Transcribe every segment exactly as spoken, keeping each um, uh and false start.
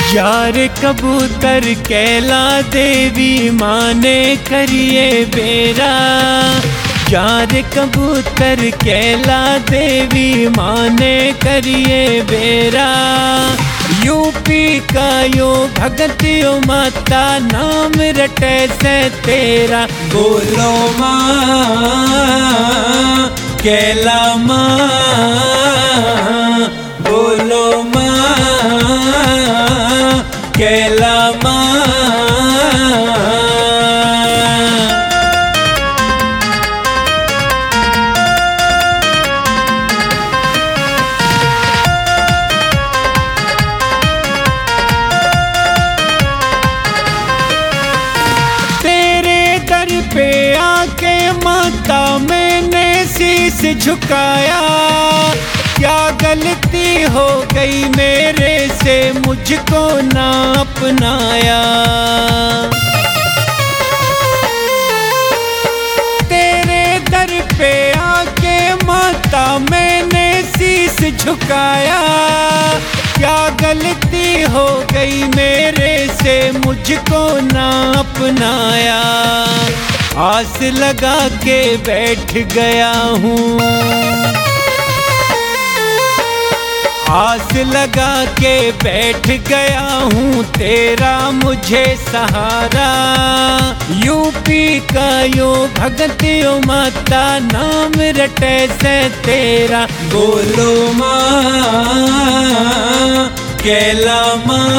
यार कबूतर कैला देवी माँ ने करिए बेरा। यार कबूतर कैला देवी माँ ने करिए बेरा। यूपी का यो भगत यो माता नाम रटे से तेरा। बोलो माँ कैला माँ, बोलो माँ कैला माँ। पे आके माता मैंने शीश झुकाया। क्या गलती हो गई मेरे से मुझको ना अपनाया। तेरे दर पे आके माता मैंने शीश झुकाया। क्या गलती हो गई मेरे से मुझको ना अपनाया। आस लगा के बैठ गया हूँ, आस लगा के बैठ गया हूँ तेरा मुझे सहारा। यूपी का यो भगत यो माता नाम रटे से तेरा। बोलो माँ कैला माँ,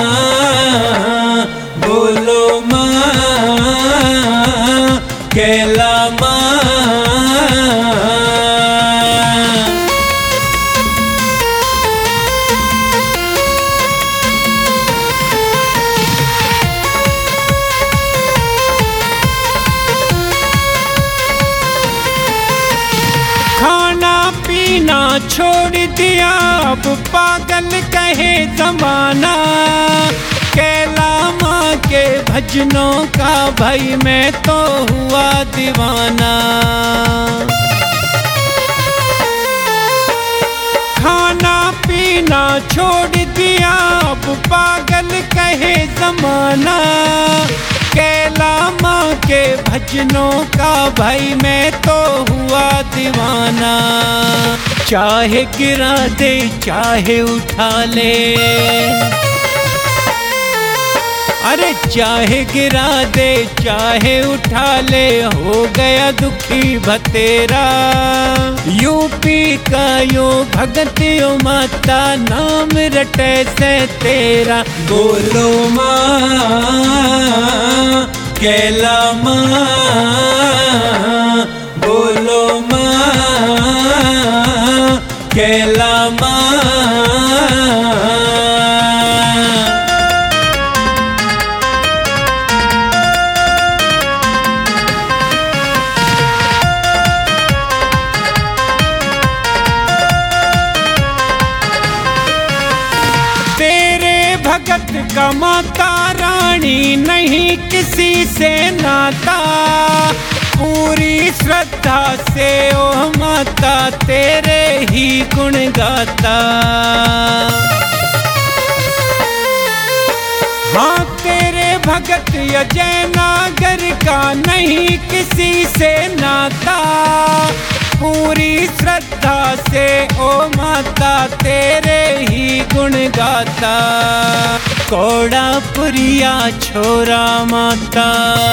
बोलो माँ कैला माँ। खाना पीना छोड़ दिया अब पागल कहे जमाना। कैला माँ के भजनों का भाई मैं तो हुआ दीवाना। खाना पीना छोड़ दिया अब पागल कहे जमाना। कैला माँ के भजनों का भाई मैं तो हुआ दीवाना। चाहे गिरा दे चाहे उठा ले, अरे चाहे गिरा दे चाहे उठा ले हो गया दुखी भतेरा। यूपी का यो भगत यो माता नाम रटे से तेरा। बोलो माँ कैला माँ, बोलो माँ कैला माँ। भगत का माता रानी नहीं किसी से नाता। पूरी श्रद्धा से ओ माता तेरे ही गुण गाता। हाँ तेरे भगत अजय नागर का नहीं किसी से नाता। पूरी श्रद्धा से ओ माता तेरे ही गुण गाता। कौड़ा पुरिया छोरा माता,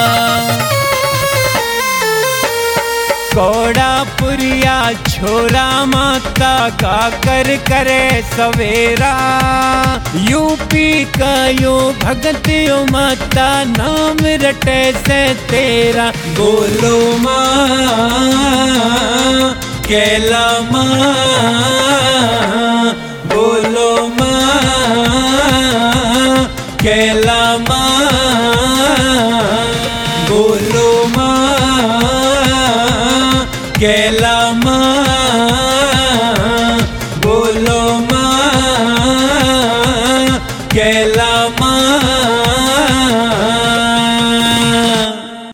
कौड़ा पुरिया छोरा माता का कर करे सवेरा। यूपी का यो भगत यो माता नाम रटे से तेरा। बोलो माँ कैला माँ, बोलो माँ कैला माँ, बोलो माँ कैला माँ, बोलो माँ कैला